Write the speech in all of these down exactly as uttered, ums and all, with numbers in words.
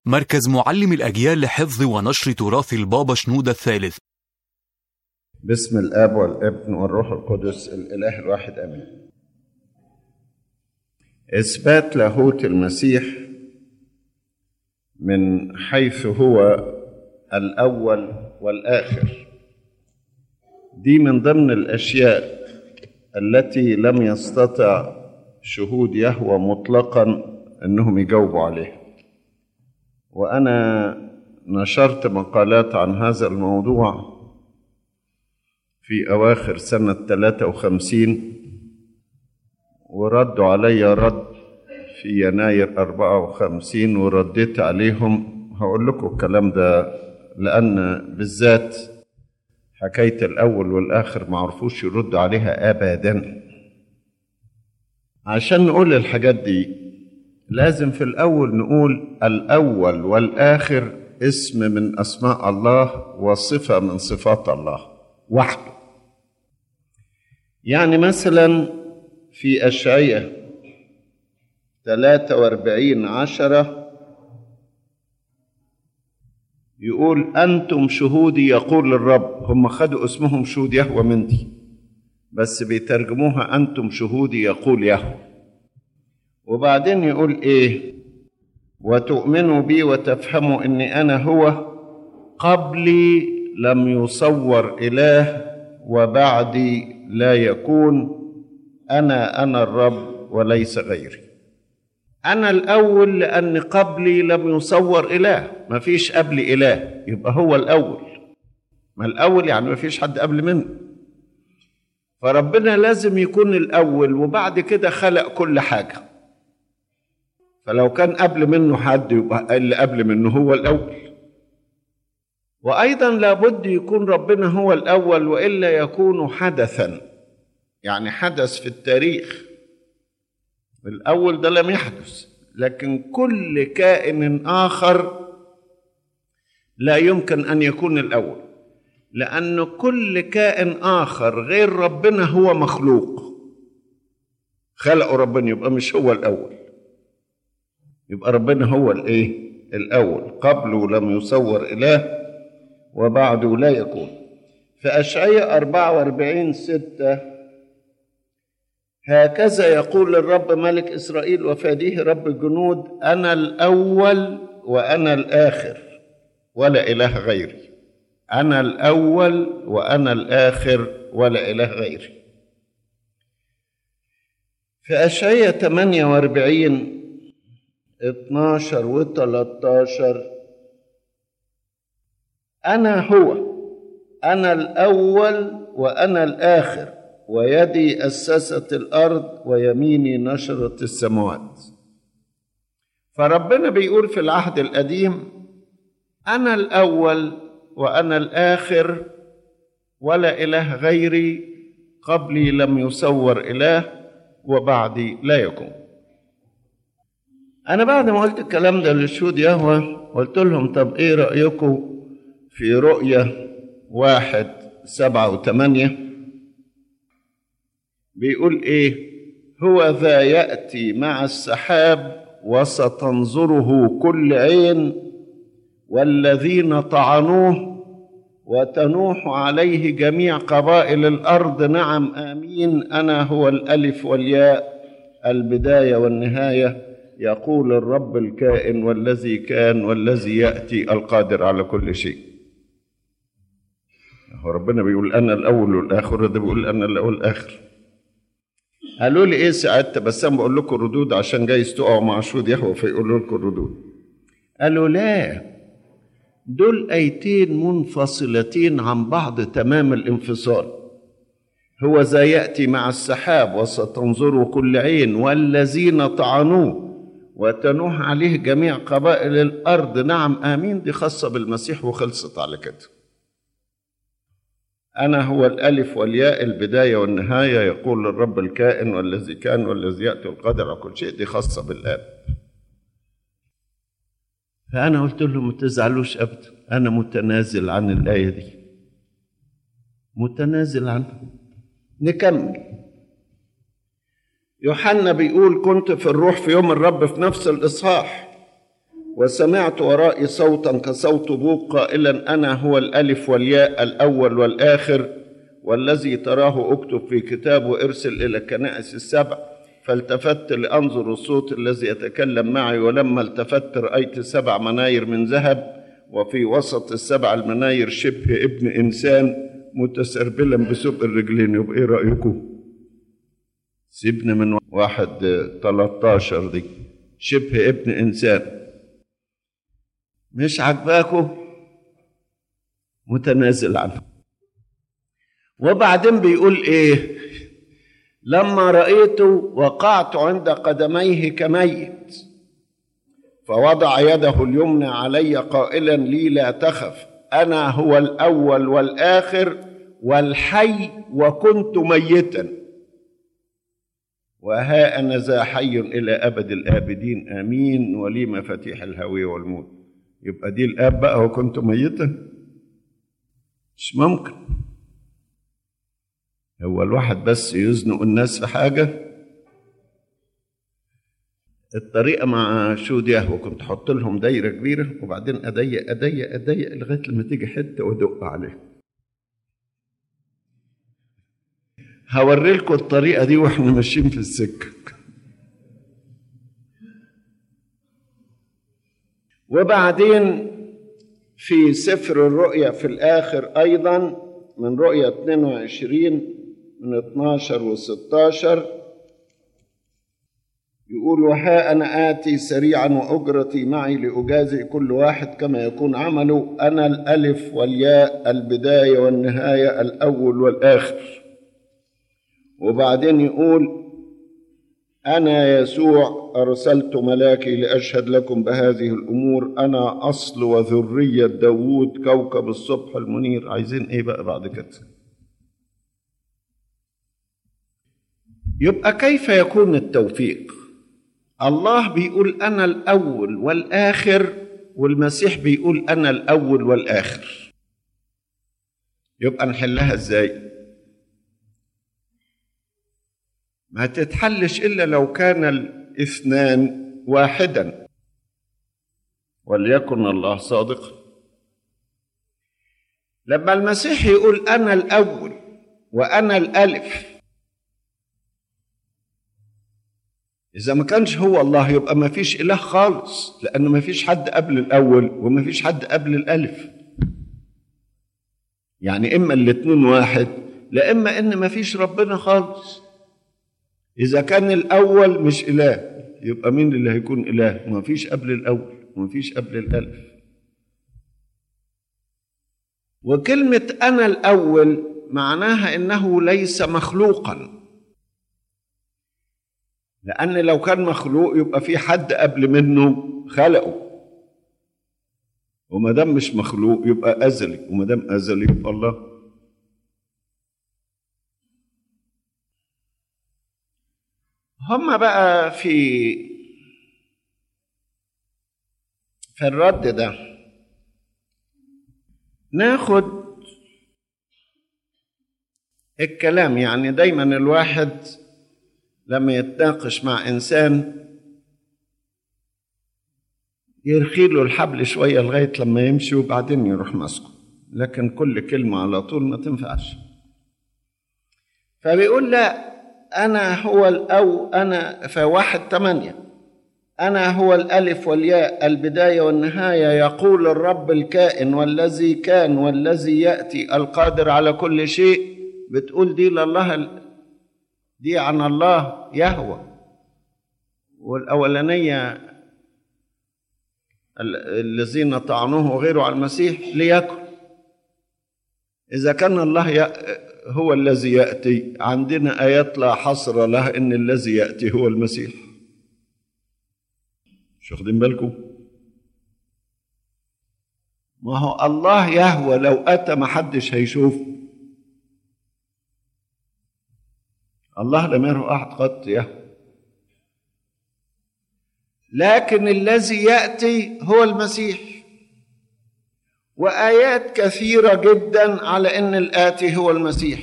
مركز معلم الأجيال لحفظ ونشر تراث البابا شنودة الثالث. باسم الآب والابن والروح القدس الإله الواحد آمين. إثبات لاهوت المسيح من حيث هو الأول والآخر، دي من ضمن الأشياء التي لم يستطع شهود يهوه مطلقا أنهم يجاوبوا عليها، وأنا نشرت مقالات عن هذا الموضوع في أواخر سنة ثلاثة وخمسين، وردوا علي رد في يناير أربعة وخمسين ورديت عليهم. هقول لكم الكلام ده لأن بالذات حكاية الأول والآخر ما عرفوش يردوا عليها أبدا. عشان نقول الحاجات دي لازم في الأول نقول الأول والآخر اسم من أسماء الله وصفة من صفات الله وحده. يعني مثلا في أشعياء ثلاثة وأربعين عشرة يقول أنتم شهودي يقول الرب. هم خدوا اسمهم شهود يهوه من دي، بس بيترجموها أنتم شهودي يقول يهوه. وبعدين يقول إيه؟ وتؤمنوا بي وتفهموا أني أنا هو، قبلي لم يصور إله وبعدي لا يكون، أنا أنا الرب وليس غيري. أنا الأول لأن قبلي لم يصور إله، ما فيش قبلي إله، يبقى هو الأول. ما الأول يعني ما فيش حد قبل منه، فربنا لازم يكون الأول وبعد كده خلق كل حاجة. فلو كان قبل منه حد يبقى اللي قبل منه هو الأول. وأيضا لابد يكون ربنا هو الأول، وإلا يكون حدثا، يعني حدث في التاريخ. الأول ده لم يحدث، لكن كل كائن آخر لا يمكن أن يكون الأول، لأن كل كائن آخر غير ربنا هو مخلوق خلقه ربنا، يبقى مش هو الأول، يبقى ربنا هو الإيه؟ الأول. قبله لم يصور إله وبعده لا يكون. في أشعياء أربعة وأربعين ستة هكذا يقول الرب ملك إسرائيل وفاديه رب الجنود، أنا الأول وأنا الآخر ولا إله غيري. أنا الأول وأنا الآخر ولا إله غيري. في أشعياء ثمانية وأربعين اثناشر وثلاثة أنا هو، أنا الأول وأنا الآخر، ويدي أسست الأرض ويميني نشرت السماوات. فربنا بيقول في العهد القديم أنا الأول وأنا الآخر ولا إله غيري، قبلي لم يصور إله وبعدي لا يكون. أنا بعد ما قلت الكلام ده للشهود يهوه قلت لهم طب إيه رأيكم في رؤية واحد سبعة وثمانية؟ بيقول إيه؟ هو ذا يأتي مع السحاب وستنظره كل عين، والذين طعنوه وتنوح عليه جميع قبائل الأرض. نعم آمين، أنا هو الألف والياء، البداية والنهاية، يقول الرب الكائن والذي كان والذي يأتي القادر على كل شيء. هو ربنا بيقول أنا الأول والآخر، ده بيقول أنا الأول والآخر. قالوا لي إيه ساعتها؟ بس أنا بقول لكم الردود عشان جايز تقعوا مع شهود يهوه فيقولوا لكم الردود. قالوا لا، دول آيتين منفصلتين عن بعض تمام الانفصال. هو ذا يأتي مع السحاب وستنظر كل عين، والذين طعنوه وتنوح عليه جميع قبائل الأرض. نعم آمين، دي خاصة بالمسيح وخلصت على كده. أنا هو الألف والياء، البداية والنهاية، يقول الرب الكائن والذي كان والذي يأتي القادر على كل شيء، دي خاصة بالآب. فأنا قلت لهم ما تزعلوش أبدا، أنا متنازل عن الآية دي، متنازل عنها. نكمل. يوحنا بيقول كنت في الروح في يوم الرب في نفس الإصحاح، وسمعت ورائي صوتا كصوت بوق قائلا أنا هو الألف والياء الأول والآخر والذي تراه اكتب في كتاب وارسل إلى الكنائس السبع. فالتفت لأنظر الصوت الذي يتكلم معي، ولما التفت رأيت سبع مناير من ذهب، وفي وسط السبع المناير شبه ابن إنسان متسربلا بسبق الرجلين. يبقى إيه رأيكم؟ سيبنا من واحد تلتاشر دي شبه ابن إنسان. مش عجباكم؟ متنازل عنه. وبعدين بيقول إيه؟ لما رأيته وقعت عند قدميه كميت، فوضع يده اليمنى علي قائلا لي لا تخف، أنا هو الأول والآخر والحي، وكنت ميتا وها أنا ذا حي إلى أبد الآبدين آمين، ولي مفاتيح الهوية والموت. يبقى دي الآب بقى وكنت ميتا؟ مش ممكن. هو الواحد بس يزنق الناس في حاجة. الطريقة مع شهود يهوه كنت أحط لهم دايرة كبيرة وبعدين أضيق أضيق أضيق لغاية لما تيجي حتة وأدق عليها. هوري لكم الطريقة دي وإحنا ماشيين في السكة. وبعدين في سفر الرؤيا في الآخر أيضا من رؤيا اثنين وعشرين من اثناشر وستاشر يقول وها أنا آتي سريعا وأجرتي معي لأجازي كل واحد كما يكون عمله، أنا الألف والياء البداية والنهاية الأول والآخر. وبعدين يقول أنا يسوع أرسلت ملاكي لأشهد لكم بهذه الأمور، أنا أصل وذرية داوود كوكب الصبح المنير. عايزين إيه بقى بعد كده؟ يبقى كيف يكون التوفيق؟ الله بيقول أنا الأول والآخر، والمسيح بيقول أنا الأول والآخر. يبقى نحلها إزاي؟ ما تتحلش إلا لو كان الاثنان واحدا، وليكن الله صادقا. لما المسيح يقول أنا الأول وأنا الألف، إذا ما كانش هو الله يبقى ما فيش إله خالص، لأنه ما فيش حد قبل الأول وما فيش حد قبل الألف. يعني إما الاتنين واحد، لا إما إن ما فيش ربنا خالص. إذا كان الأول مش إله يبقى مين اللي هيكون إله؟ ما فيش قبل الأول وما فيش قبل الألف. وكلمة أنا الأول معناها إنه ليس مخلوقا، لأن لو كان مخلوق يبقى في حد قبل منه خلقه، وما دام مش مخلوق يبقى أزلي، وما دام أزلي يبقى الله. هم بقى في في الرد ده ناخد الكلام. يعني دايما الواحد لما يتناقش مع إنسان يرخي له الحبل شوية لغاية لما يمشي وبعدين يروح ماسكه، لكن كل كلمة على طول ما تنفعش. فبيقول لا، أنا هو الأو أنا في واحد ثمانية أنا هو الألف والياء البداية والنهاية، يقول الرب الكائن والذي كان والذي يأتي القادر على كل شيء. بتقول دي لله، دي عن الله يهوه. والأولانية الذين طعنوه وغيره على المسيح ليكن. إذا كان الله هو الذي يأتي، عندنا آيات لا حصر لها إن الذي يأتي هو المسيح. مش واخدين بالكم؟ ما هو الله يهوه لو أتى ما حدش هيشوف. الله لم يره أحد قط يهوه، لكن الذي يأتي هو المسيح. وآيات كثيرة جدا على أن الآتي هو المسيح.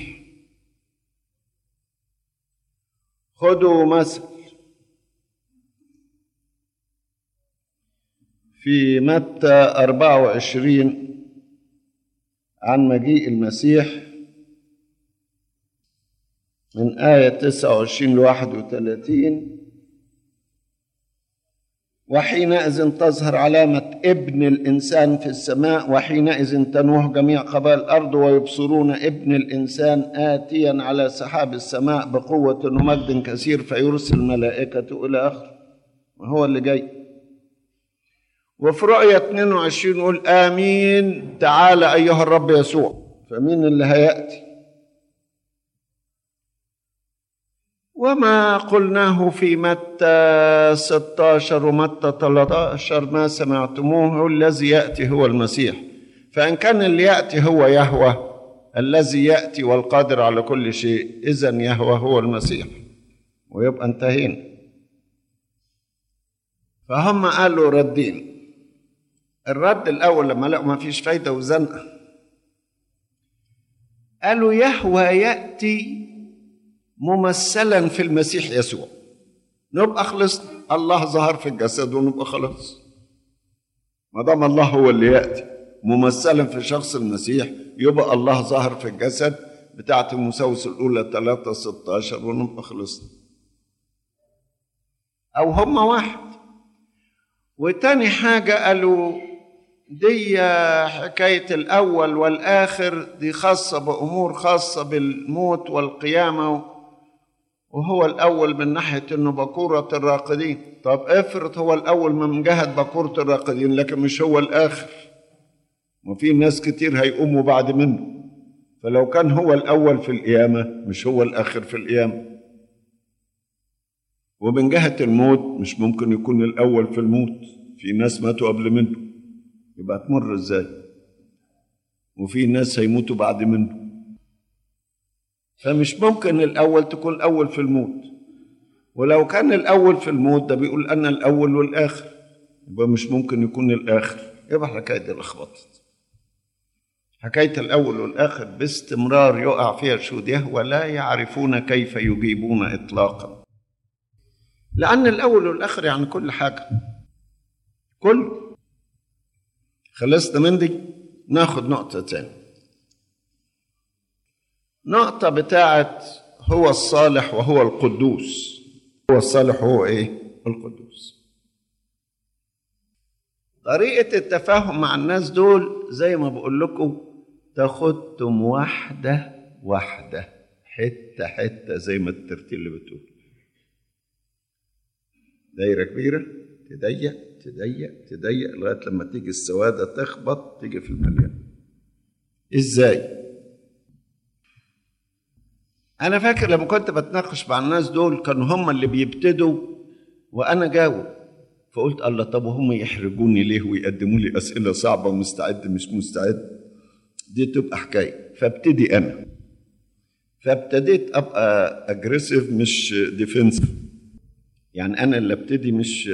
خذوا مثل في متى أربعة وعشرين عن مجيء المسيح من آية تسعة وعشرين لواحد وثلاثين: وحينئذ تظهر علامة ابن الإنسان في السماء، وحينئذ تنوح جميع قبائل الأرض ويبصرون ابن الإنسان آتيا على سحاب السماء بقوة ومجد كثير فيرسل ملائكته إلى آخره. ما هو اللي جاي. وفي رؤية اثنين وعشرين يقول: آمين تعالى أيها الرب يسوع. فمين اللي هيأتي؟ وما قلناه في متى ستة عشر ومتى ثلاثة عشر ما سمعتموه الذي يأتي هو المسيح. فإن كان اللي يأتي هو يهوه الذي يأتي والقادر على كل شيء، إذن يهوه هو المسيح، ويبقى انتهينا. فهم قالوا ردين. الرد الأول لما لقوا ما فيش فايدة وزنقة، قالوا يهوه يأتي ممثلا في المسيح يسوع، نبقى خلصنا. الله ظهر في الجسد ونبقى خلاص. ما دام الله هو اللي يأتي ممثلا في شخص المسيح، يبقى الله ظهر في الجسد بتاعة المساوس الأولى ثلاثة ستة عشر ونبقى خلصنا. أو هم واحد. وتاني حاجة قالوا دي حكاية الأول والآخر دي خاصة بأمور خاصة بالموت والقيامة، وهو الأول من ناحية أنه بكورة الراقدين. طب افرض هو الأول من جهة بكورة الراقدين لكن مش هو الآخر، وفي ناس كتير هيقوموا بعد منه. فلو كان هو الأول في القيامة مش هو الآخر في القيامة. ومن جهة الموت مش ممكن يكون الأول في الموت، في ناس ماتوا قبل منه، يبقى تمر ازاي؟ وفي ناس هيموتوا بعد منه، فمش ممكن الأول تكون الأول في الموت. ولو كان الأول في الموت ده بيقول أنا الأول والآخر، يبقى مش ممكن يكون الآخر. يبقى حكاية دي لخبطت. حكاية الأول والآخر باستمرار يقع فيها شهود يهوه لا يعرفون كيف يجيبون إطلاقا، لأن الأول والآخر يعني كل حاجة. كل خلصنا من دي. ناخد نقطة تاني، نقطة بتاعت هو الصالح وهو القدوس. هو الصالح وهو ايه؟ القدوس. طريقة التفاهم مع الناس دول زي ما بقول لكم، تاخدتم واحدة واحدة، حتة حتة، زي ما الترتيل اللي بتقول. دايرة كبيرة تضيق تضيق تضيق لغاية لما تيجي السوادة تخبط تيجي في المليان. ازاي؟ انا فاكر لما كنت بتناقش مع الناس دول كانوا هم اللي بيبتدوا وانا جاوب، فقلت الله طب وهم يحرجوني ليه ويقدموا لي اسئله صعبه ومستعد مش مستعد؟ دي تبقى حكايه. فابتدي انا، فابتديت ابقى اجريسيف مش ديفنسيف، يعني انا اللي ابتدي مش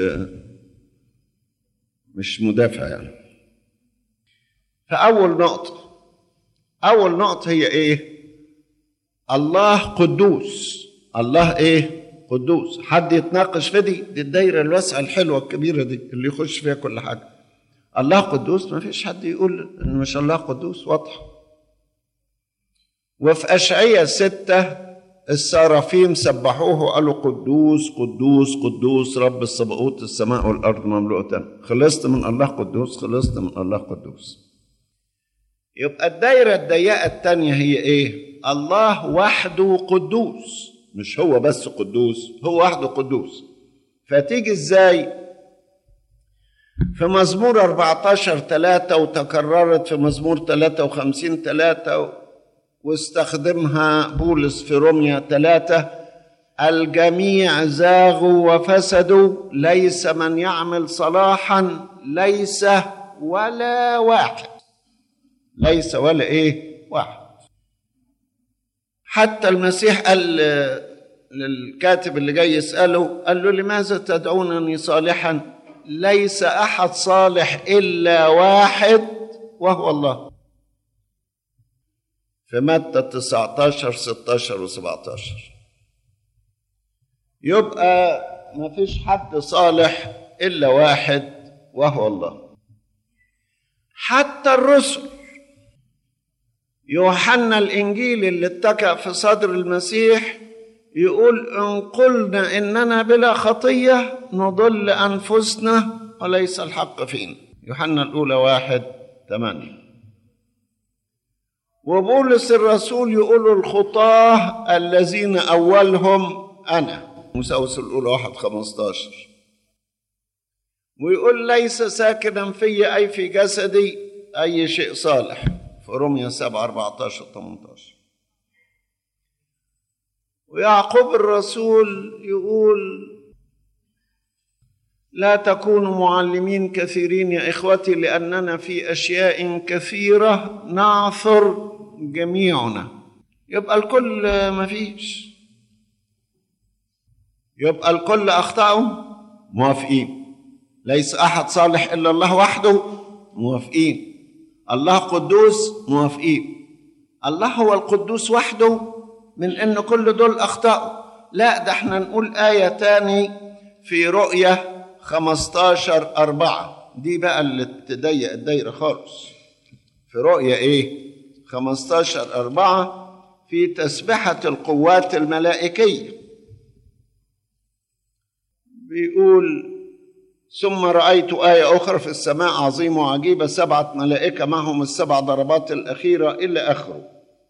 مش مدافع يعني. فاول نقطه اول نقطه هي ايه؟ الله قدوس. الله ايه؟ قدوس. حد يتناقش في دي؟ دي الدايره الواسعه الحلوه الكبيره دي اللي يخش فيها كل حاجه. الله قدوس، ما فيش حد يقول ان مش الله قدوس، واضح. وفي اشعياء ستة السرافيم سبحوه قالوا قدوس قدوس قدوس رب الصباؤوت، السماء والارض مملوءتان. خلصت من الله قدوس، خلصت من الله قدوس. يبقى الدايره الضيقه الثانيه هي ايه؟ الله وحده قدوس، مش هو بس قدوس، هو وحده قدوس. فتيجي ازاي؟ في مزمور أربعة عشر ثلاثة، وتكررت في مزمور ثلاثة وخمسين ثلاثة، واستخدمها بولس في روميا ثلاثة: الجميع زاغوا وفسدوا، ليس من يعمل صلاحا، ليس ولا واحد. ليس ولا ايه؟ واحد. حتى المسيح قال للكاتب اللي جاي يسأله، قال له لماذا تدعونني صالحا؟ ليس أحد صالح إلا واحد وهو الله. في متى تسعة عشر ستة عشر وسبعة عشر. يبقى ما فيش حد صالح إلا واحد وهو الله. حتى الرسل. يوحنا الإنجيل اللي اتكأ في صدر المسيح يقول إن قلنا إننا بلا خطية نضل أنفسنا وليس الحق فينا. يوحنا الأولى واحد ثمانية. وبولس الرسول يقول الخطاة الذين أولهم أنا، موسى الأولى واحد خمستاشر. ويقول ليس ساكنا في أي في جسدي أي شيء صالح في رومية سبعة أربعتاشر ثمانية عشر. ويعقوب الرسول يقول لا تكونوا معلمين كثيرين يا إخوتي لأننا في أشياء كثيرة نعثر جميعنا. يبقى الكل ما فيش، يبقى الكل أخطأوا موافقين. ليس أحد صالح إلا الله وحده موافقين. الله قدوس موافقين. الله هو القدوس وحده من أن كل دول أخطأوا. لا، ده احنا نقول آية تاني في رؤية خمستاشر أربعة، دي بقى اللي تضيق الدايرة خالص. في رؤية إيه؟ خمستاشر أربعة في تسبحة القوات الملائكية بيقول ثم رأيت آية أخرى في السماء عظيمة وعجيبة، سبعة ملائكة معهم السبع ضربات الأخيرة إلى آخره.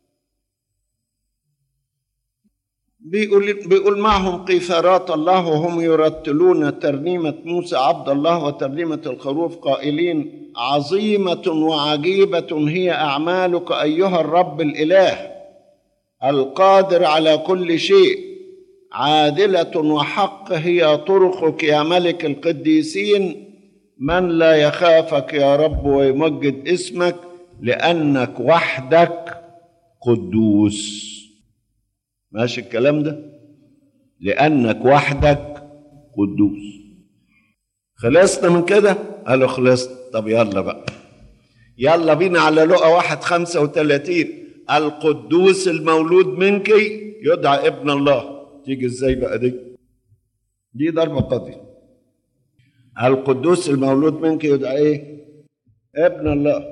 بيقول, بيقول معهم قيثارات الله وهم يرتلون ترنيمة موسى عبد الله وترنيمة الخروف قائلين عظيمة وعجيبة هي أعمالك أيها الرب الإله القادر على كل شيء، عادلة وحق هي طرقك يا ملك القديسين، من لا يخافك يا رب ويمجد اسمك لأنك وحدك قدوس. ماشي الكلام ده؟ لأنك وحدك قدوس. خلصنا من كده؟ قالوا خلصنا. طب يلا بقى، يلا بينا على لقا واحد خمسة وثلاثين. القدوس المولود منك يدعى ابن الله. تيجي ازاي بقى دي؟ دي ضربة قاضية. القدوس المولود منك يدعى ايه؟ ابن الله.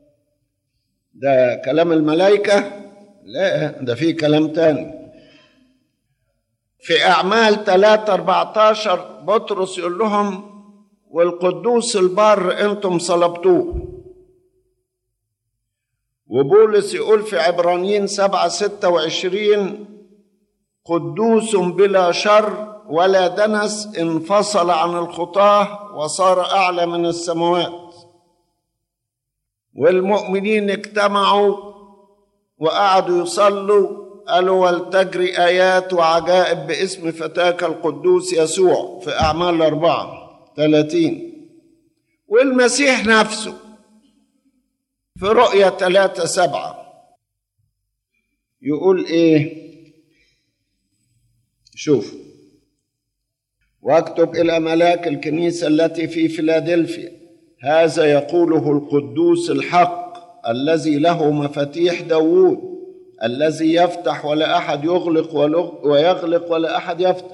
ده كلام الملائكة؟ لا، ده فيه كلام تاني. في أعمال ثلاثة أربعتاشر بطرس يقول لهم والقدوس البار أنتم صلبتوه. وبولس يقول في عبرانيين سبعة ستة وعشرين قدوس بلا شر ولا دنس انفصل عن الخطاة وصار أعلى من السماوات. والمؤمنين اجتمعوا وقعدوا يصلوا قالوا ولتجري آيات وعجائب باسم فتاك القدوس يسوع في أعمال أربعة ثلاثين. والمسيح نفسه في رؤية ثلاثة سبعة يقول إيه؟ شوف، واكتب إلى ملاك الكنيسة التي في فيلادلفيا هذا يقوله القدوس الحق الذي له مفاتيح داوود الذي يفتح ولا أحد يغلق ويغلق ولا أحد يفتح.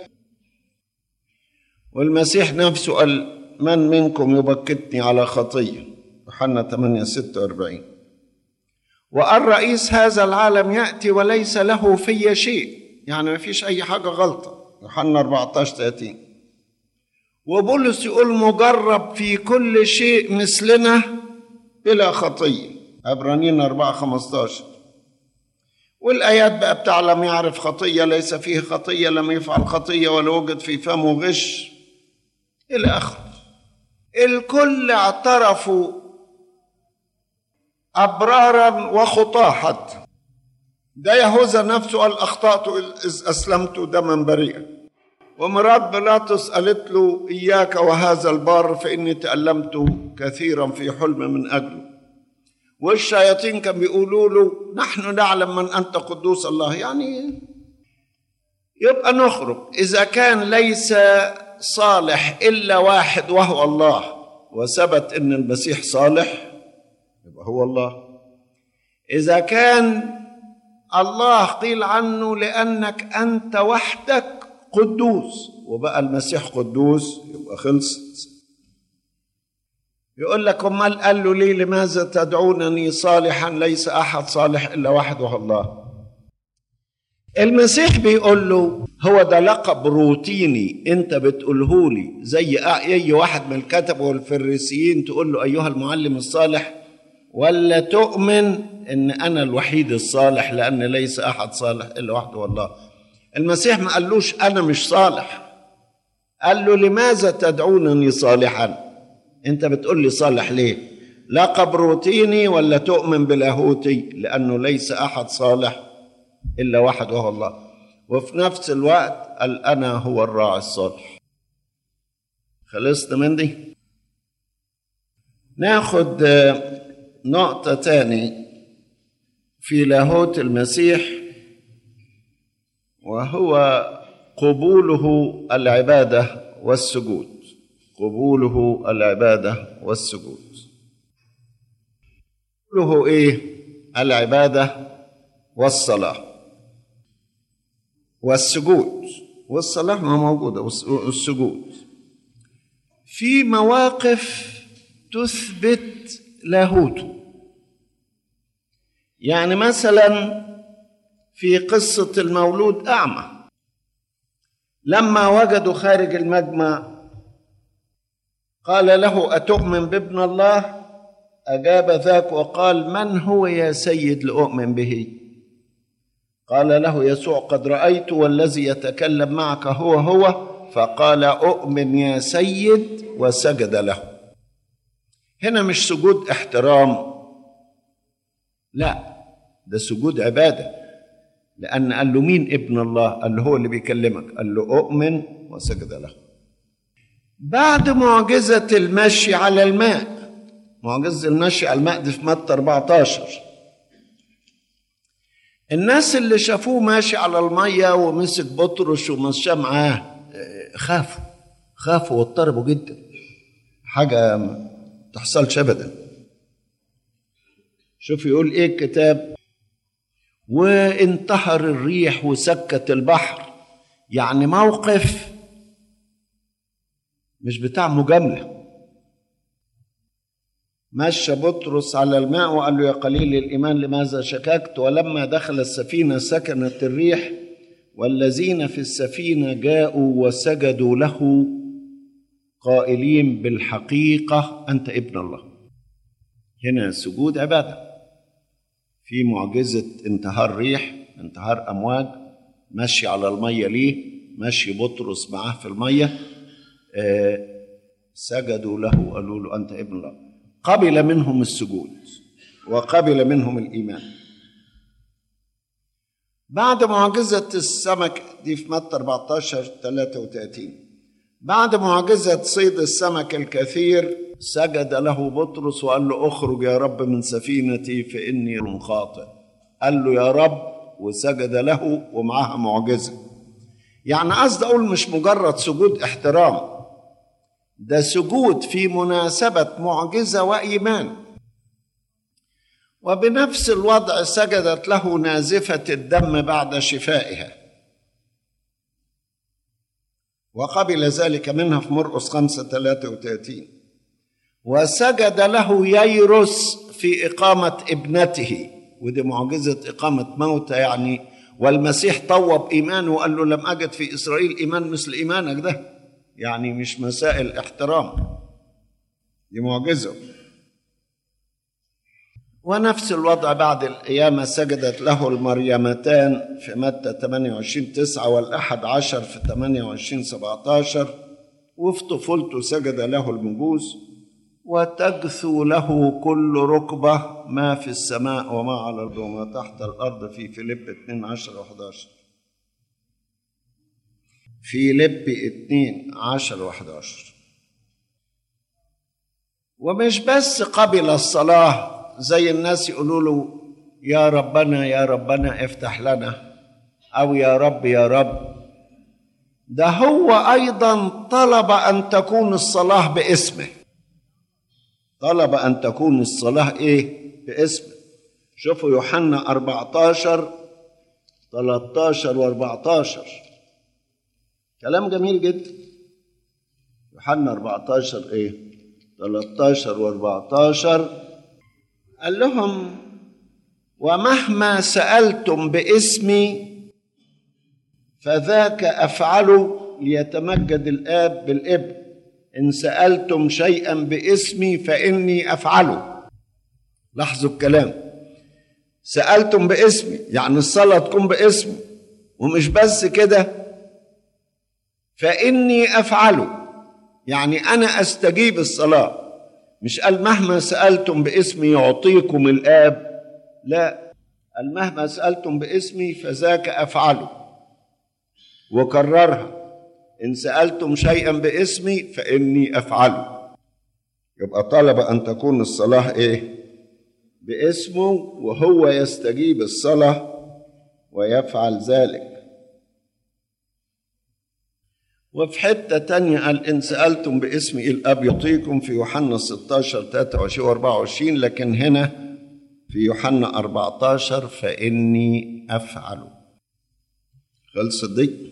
والمسيح نفسه قال من منكم يبكتني على خطية؟ يوحنا ثمانية ستة وأربعين. وقال رئيس هذا العالم يأتي وليس له في شيء، يعني ما فيش أي حاجة غلطة. يوحنا أربعتاشر ثلاثين. وبولس يقول مجرب في كل شيء مثلنا بلا خطية. عبرانيين أربعة خمستاشر. والآيات بقى بتاع لم يعرف خطية ليس فيه خطية لم يفعل خطية ولا وجد في فمه غش إلى آخره. الكل اعترفوا أبرارا وخطاة. حتى ده يهوذا نفسه قال أخطأت إذ أسلمت دما بريئا. ومرات بيلاطس قالت له إياك وهذا البار فإني تألمت كثيرا في حلم من أجله. والشياطين كانوا بيقولوا له نحن نعلم من أنت قدوس الله. يعني يبقى نخرج إذا كان ليس صالح إلا واحد وهو الله، وثبت إن المسيح صالح يبقى هو الله. إذا كان الله قيل عنه لأنك أنت وحدك قدوس وبقى المسيح قدوس يبقى خلصت. يقول لك امال قال له ليه لماذا تدعونني صالحا ليس احد صالح الا وحده الله. المسيح بيقول له هو ده لقب روتيني انت بتقوله لي زي اي واحد من الكتبه والفريسيين تقول له ايها المعلم الصالح، ولا تؤمن ان انا الوحيد الصالح لان ليس احد صالح الا وحده الله. المسيح ما قالوش انا مش صالح، قال له لماذا تدعونني صالحا؟ انت بتقول لي صالح ليه؟ لقب روتيني ولا تؤمن بلاهوتي لانه ليس احد صالح الا واحد وهو الله. وفي نفس الوقت قال انا هو الراعي الصالح. خلصت من دي؟ ناخد نقطة تاني في لاهوت المسيح، وهو قبوله العبادة والسجود. قبوله العبادة والسجود. قبوله ايه؟ العبادة والصلاة والسجود. والصلاة ما موجودة، والسجود في مواقف تثبت لاهوته. يعني مثلا في قصة المولود أعمى، لما وجدوا خارج المجمع قال له أتؤمن بابن الله؟ أجاب ذاك وقال من هو يا سيد لأؤمن به؟ قال له يسوع قد رأيت والذي يتكلم معك هو هو، فقال أؤمن يا سيد وسجد له. هنا مش سجود احترام، لا، ده سجود عبادة، لأن قال له مين ابن الله؟ قال له هو اللي بيكلمك، قال له أؤمن وسجد له. بعد معجزة المشي على الماء، معجزة المشي على الماء دي في متى أربعة عشر، الناس اللي شافوه ماشي على المية ومسك بطرس ومشى معاه خافوا خافوا واضطربوا جدا، حاجة ما تحصلش أبدا. شوف يقول إيه الكتاب: وانتهر الريح وسكت البحر. يعني موقف مش بتاع مجاملة. مشى بطرس على الماء وقال له يا قليل الإيمان لماذا شككت؟ ولما دخل السفينة سكنت الريح، والذين في السفينة جاءوا وسجدوا له قائلين بالحقيقة أنت ابن الله. هنا سجود عبادة. في معجزة انتهار ريح، انتهار أمواج، مشي على المية ليه، مشي بطرس معاه في المية، آه سجدوا له قالوا له أنت ابن الله. قبل منهم السجود وقبل منهم الإيمان. بعد معجزة السمك دي في متى أربعة عشر ثلاثة وثلاثين، بعد معجزة صيد السمك الكثير سجد له بطرس وقال له اخرج يا رب من سفينتي فإني خاطئ. قال له يا رب وسجد له ومعها معجزة. يعني قصد أقول مش مجرد سجود احترام، ده سجود في مناسبة معجزة وإيمان. وبنفس الوضع سجدت له نازفة الدم بعد شفائها، وقبل ذلك منها في مرقس خمسة ثلاثة وثلاثين. وسجد له ييروس في إقامة ابنته، ودي معجزة إقامة موتى يعني. والمسيح طوب إيمانه وقال له لم أجد في إسرائيل إيمان مثل إيمانك ده، يعني مش مسائل احترام، دي معجزة. ونفس الوضع بعد القيامة سجدت له المريمتان في متى ثمانية وعشرين تسعة والأحد عشر في ثمانية وعشرين سبعة عشر. وفي طفولته سجد له المجوس. وتجثو له كل ركبة ما في السماء وما على الأرض وما تحت الأرض في فيليب اثنين عشر وأحد عشر. فيليب اثنين عشر وأحد عشر. ومش بس قبل الصلاة زي الناس يقولوا له يا ربنا يا ربنا افتح لنا، أو يا رب يا رب، ده هو أيضا طلب أن تكون الصلاة باسمه. طلب أن تكون الصلاة إيه؟ باسمه. شوفوا يوحنا أربعة عشر ثلاثة عشر وأربعة عشر، كلام جميل جدا. يوحنا أربعة عشر إيه؟ ثلاثة عشر وأربعة عشر قال لهم: ومهما سألتم باسمي فذاك أفعله ليتمجد الآب بالابن. إن سألتم شيئا باسمي فإني أفعله. لاحظوا الكلام، سألتم باسمي يعني الصلاة تكون باسمه، ومش بس كده، فإني أفعله يعني أنا أستجيب الصلاة. مش قال مهما سألتم باسمي يعطيكم الآب، لا، قال مهما سألتم باسمي فذاك أفعله، وكررها: إن سألتم شيئا باسمي فإني أفعله. يبقى طلب أن تكون الصلاة إيه؟ باسمه، وهو يستجيب الصلاة ويفعل ذلك. وفي حتة تانية قال: إن سألتم باسمي الأب يعطيكم، في يوحنا ستة عشر ثلاثة وعشرين وأربعة وعشرين، لكن هنا في يوحنا أربعة عشر فإني أفعل. خلصت دي.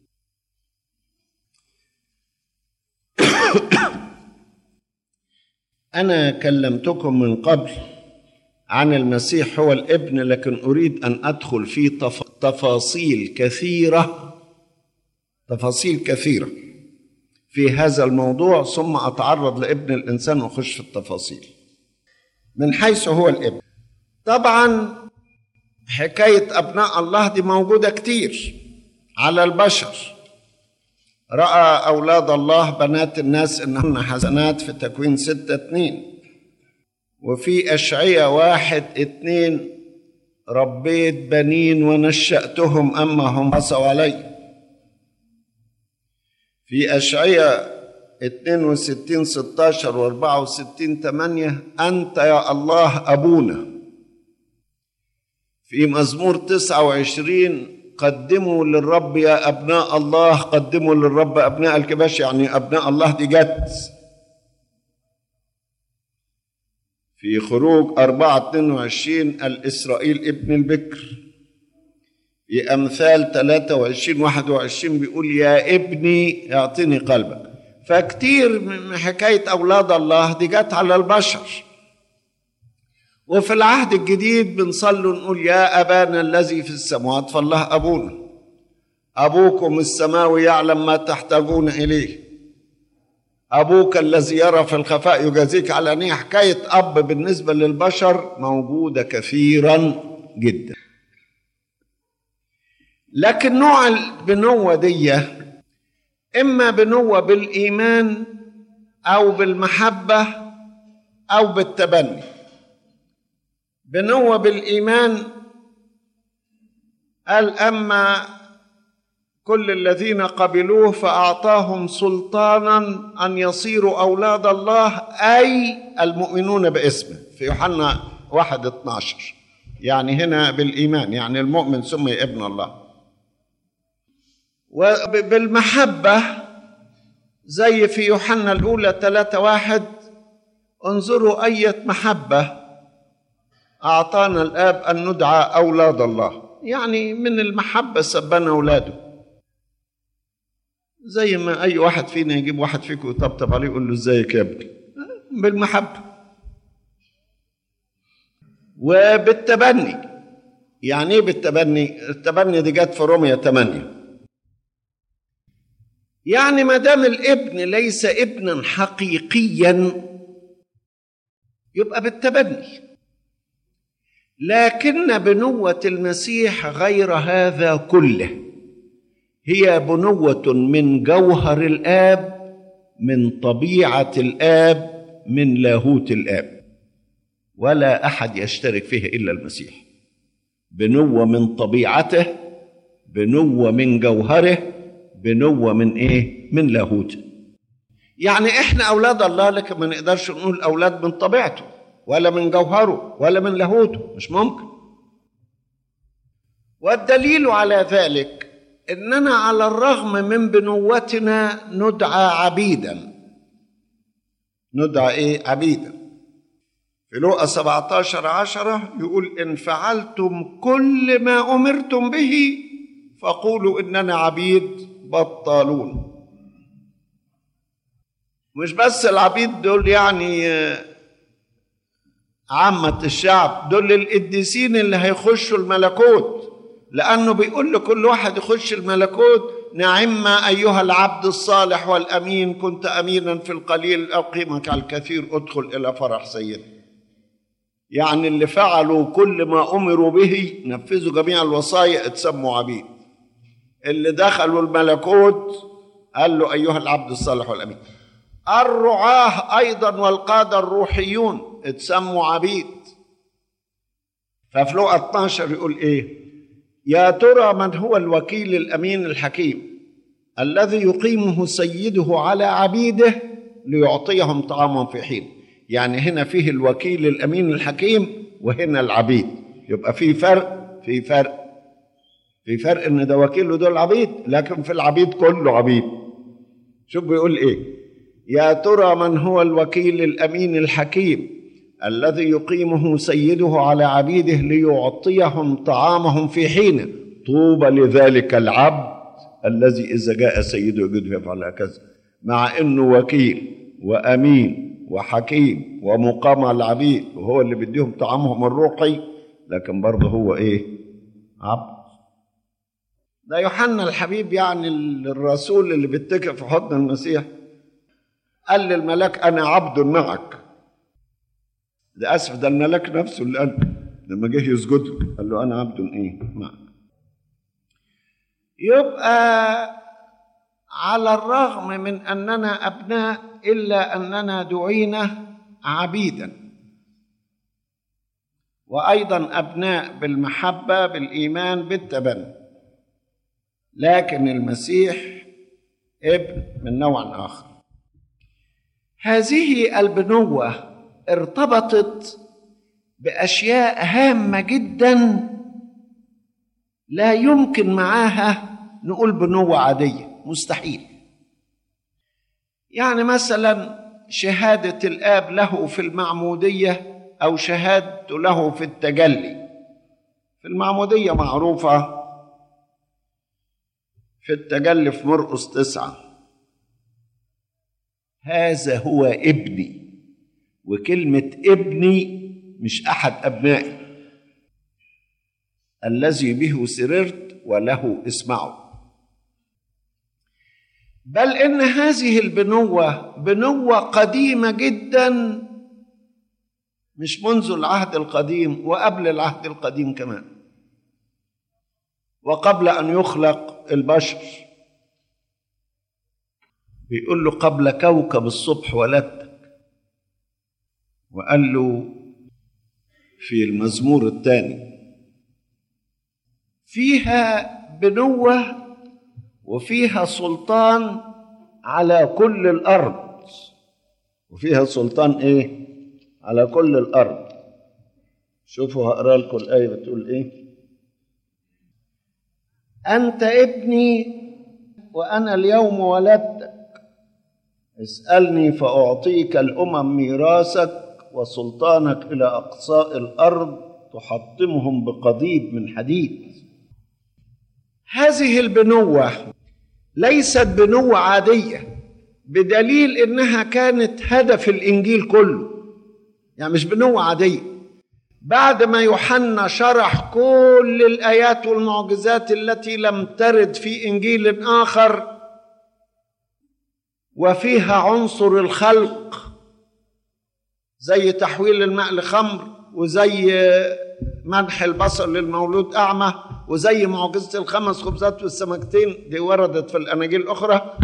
أنا كلمتكم من قبل عن المسيح هو الابن، لكن أريد أن أدخل في تفاصيل كثيرة تفاصيل كثيرة في هذا الموضوع، ثم أتعرض لابن الإنسان وأخش في التفاصيل. من حيث هو الابن، طبعا حكاية أبناء الله دي موجودة كتير على البشر. رأى أولاد الله بنات الناس إنهن حسنات في تكوين ستة اتنين، وفي أشعياء واحد اتنين: ربيت بنين ونشأتهم أما هم عصوا علي. في أشعياء اثنين وستين ستة عشر وأربعة وستين ثمانية: أنت يا الله أبونا. في مزمور تسعة وعشرين: قدموا للرب يا أبناء الله، قدموا للرب أبناء الكباش، يعني أبناء الله دي جت. في خروج أربعة اثنين وعشرين: الإسرائيل ابن البكر. في أمثال ثلاثة وعشرين واحد وعشرين بيقول: يا ابني اعطني قلبك. فكتير من حكاية أولاد الله دي جت على البشر. وفي العهد الجديد بنصلي ونقول: يا أبانا الذي في السماوات، فالله أبونا. أبوكم السماوي يعلم ما تحتاجون إليه، أبوك الذي يرى في الخفاء يجازيك علانية. حكاية أب بالنسبة للبشر موجودة كثيرا جدا. لكن نوع البنوة دي إما بنوة بالإيمان أو بالمحبة أو بالتبني. بنوة بالإيمان قال: أما كل الذين قبلوه فأعطاهم سلطانا أن يصيروا أولاد الله، أي المؤمنون باسمه، في يوحنا واحد اثناشر. يعني هنا بالإيمان، يعني المؤمن سمي ابن الله. وبالمحبة زي في يوحنا الأولى ثلاثة واحد: انظروا أية محبة أعطانا الآب أن ندعى أولاد الله. يعني من المحبة سبنا أولاده. زي ما أي واحد فينا يجيب واحد فيكم يطبطب عليه يقول له: ازيك يا ابني، بالمحبة. وبالتبني. يعني ايه بالتبني؟ التبني دي جت في رومية ثمانية. يعني ما دام الابن ليس ابنا حقيقيا يبقى بالتبني. لكن بنوة المسيح غير هذا كله، هي بنوة من جوهر الآب، من طبيعة الآب، من لاهوت الآب، ولا أحد يشترك فيها إلا المسيح. بنوة من طبيعته، بنوة من جوهره، بنوة من إيه؟ من لاهوته. يعني إحنا أولاد الله، لكن ما نقدرش نقول أولاد من طبيعته ولا من جوهره ولا من لاهوته، مش ممكن. والدليل على ذلك إننا على الرغم من بنوتنا ندعى عبيدا. ندعى إيه؟ عبيدا. في لوقا سبعة عشر عشرة يقول: إن فعلتم كل ما أمرتم به فقولوا إننا عبيد بطالون. مش بس العبيد دول يعني عامة الشعب، دول القديسين اللي هيخشوا الملكوت، لأنه بيقول لكل واحد يخش الملكوت: نعم أيها العبد الصالح والأمين، كنت أمينا في القليل أقيمك على الكثير، أدخل إلى فرح سيدك. يعني اللي فعلوا كل ما أمروا به، نفذوا جميع الوصايا، اتسموا عبيد. اللي دخلوا الملكوت قال له أيها العبد الصالح والأمين. الرعاة أيضا والقادة الروحيون اتسموا عبيد. ففي لوقا اثناشر يقول إيه؟ يا ترى من هو الوكيل الأمين الحكيم الذي يقيمه سيده على عبيده ليعطيهم طعامهم في حين. يعني هنا فيه الوكيل الأمين الحكيم وهنا العبيد، يبقى في فرق في فرق في فرق إن ده وكيل ودول عبيد، لكن في العبيد كله عبيد. شوف بيقول إيه؟ يا ترى من هو الوكيل الأمين الحكيم الذي يقيمه سيده على عبيده ليعطيهم طعامهم في حينه، طوبى لذلك العبد الذي إذا جاء سيده يجده يفعل هكذا. مع إنه وكيل وأمين وحكيم ومقام على العبيد وهو اللي بيديهم طعامهم الروحي، لكن برضه هو إيه؟ عبد. ده يوحنا الحبيب يعني الرسول اللي بيتكئ في حضن المسيح قال للملاك: أنا عبد معك. ده أسف، ده الملاك نفسه اللي قال لما جه يسجد له قال له: أنا عبد إيه معك. يبقى على الرغم من أننا أبناء إلا أننا دعينا عبيدا، وأيضا أبناء بالمحبة بالإيمان بالتبني، لكن المسيح ابن من نوع آخر. هذه البنوة ارتبطت بأشياء هامة جدا لا يمكن معاها نقول بنوة عادية، مستحيل. يعني مثلا شهادة الآب له في المعمودية أو شهادته له في التجلي. في المعمودية معروفة، في التجلي في مرقس تسعة: هذا هو ابني. وكلمة ابني مش أحد أبنائي الذي به سررت وله اسمعوا. بل إن هذه البنوة بنوة قديمة جدا، مش منذ العهد القديم وقبل العهد القديم كمان، وقبل أن يخلق البشر. بيقول له: قبل كوكب الصبح ولدتك. وقال له في المزمور الثاني: فيها بنوة وفيها سلطان على كل الأرض. وفيها سلطان إيه؟ على كل الأرض. شوفوا هقرأ لكم الآية بتقول إيه: أنت ابني وأنا اليوم ولدتك، اسألني فأعطيك الأمم ميراثك وسلطانك إلى أقصاء الأرض، تحطمهم بقضيب من حديد. هذه البنوة ليست بنوة عادية، بدليل إنها كانت هدف الإنجيل كله. يعني مش بنوة عادية. بعد ما يوحنا شرح كل الآيات والمعجزات التي لم ترد في إنجيل آخر وفيها عنصر الخلق، زي تحويل الماء لخمر، وزي منح البصر للمولود أعمى، وزي معجزة الخمس خبزات والسمكتين دي وردت في الأناجيل الأخرى،